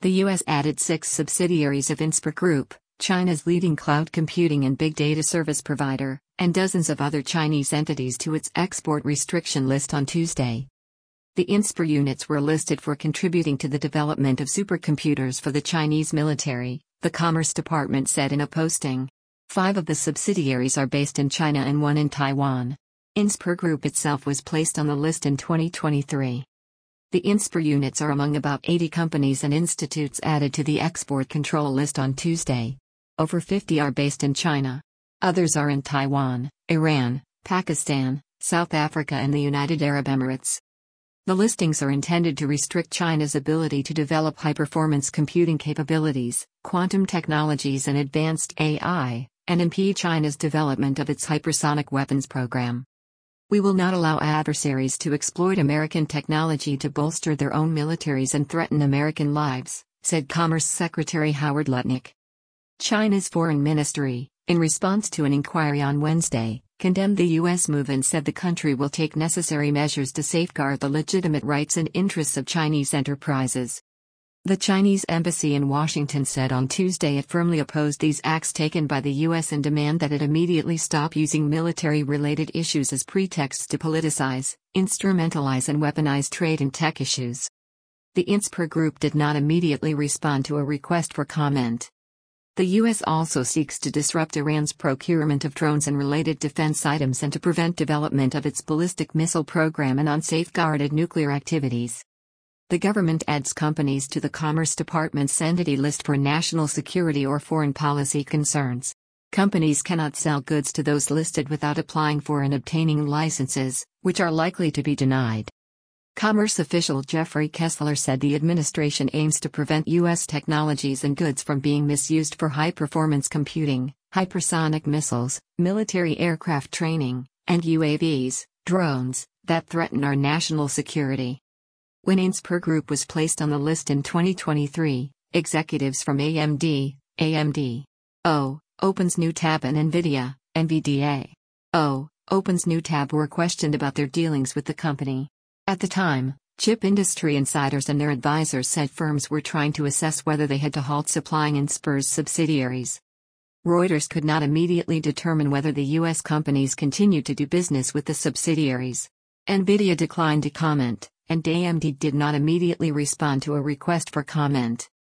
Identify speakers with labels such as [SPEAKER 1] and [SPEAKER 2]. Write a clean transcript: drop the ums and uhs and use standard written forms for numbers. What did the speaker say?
[SPEAKER 1] The U.S. added 6 subsidiaries of Inspur Group, China's leading cloud computing and big data service provider, and dozens of other Chinese entities to its export restriction list on Tuesday. The Inspur units were listed for contributing to the development of supercomputers for the Chinese military, the Commerce Department said in a posting. 5 of the subsidiaries are based in China and 1 in Taiwan. Inspur Group itself was placed on the list in 2023. The Inspur units are among about 80 companies and institutes added to the export control list on Tuesday. Over 50 are based in China. Others are in Taiwan, Iran, Pakistan, South Africa and the United Arab Emirates. The listings are intended to restrict China's ability to develop high-performance computing capabilities, quantum technologies and advanced AI, and impede China's development of its hypersonic weapons program. We will not allow adversaries to exploit American technology to bolster their own militaries and threaten American lives, said Commerce Secretary Howard Lutnick. China's foreign ministry, in response to an inquiry on Wednesday, condemned the U.S. move and said the country will take necessary measures to safeguard the legitimate rights and interests of Chinese enterprises. The Chinese embassy in Washington said on Tuesday it firmly opposed these acts taken by the U.S. and demand that it immediately stop using military-related issues as pretexts to politicize, instrumentalize and weaponize trade and tech issues. The Inspur Group did not immediately respond to a request for comment. The U.S. also seeks to disrupt Iran's procurement of drones and related defense items and to prevent development of its ballistic missile program and unsafeguarded nuclear activities. The government adds companies to the Commerce Department's entity list for national security or foreign policy concerns. Companies cannot sell goods to those listed without applying for and obtaining licenses, which are likely to be denied. Commerce official Jeffrey Kessler said the administration aims to prevent U.S. technologies and goods from being misused for high-performance computing, hypersonic missiles, military aircraft training, and UAVs, drones, that threaten our national security. When Inspur Group was placed on the list in 2023, executives from AMD, Opens New Tab and NVIDIA, NVDA, Opens New Tab were questioned about their dealings with the company. At the time, chip industry insiders and their advisors said firms were trying to assess whether they had to halt supplying Inspur's subsidiaries. Reuters could not immediately determine whether the U.S. companies continued to do business with the subsidiaries. NVIDIA declined to comment, and AMD did not immediately respond to a request for comment.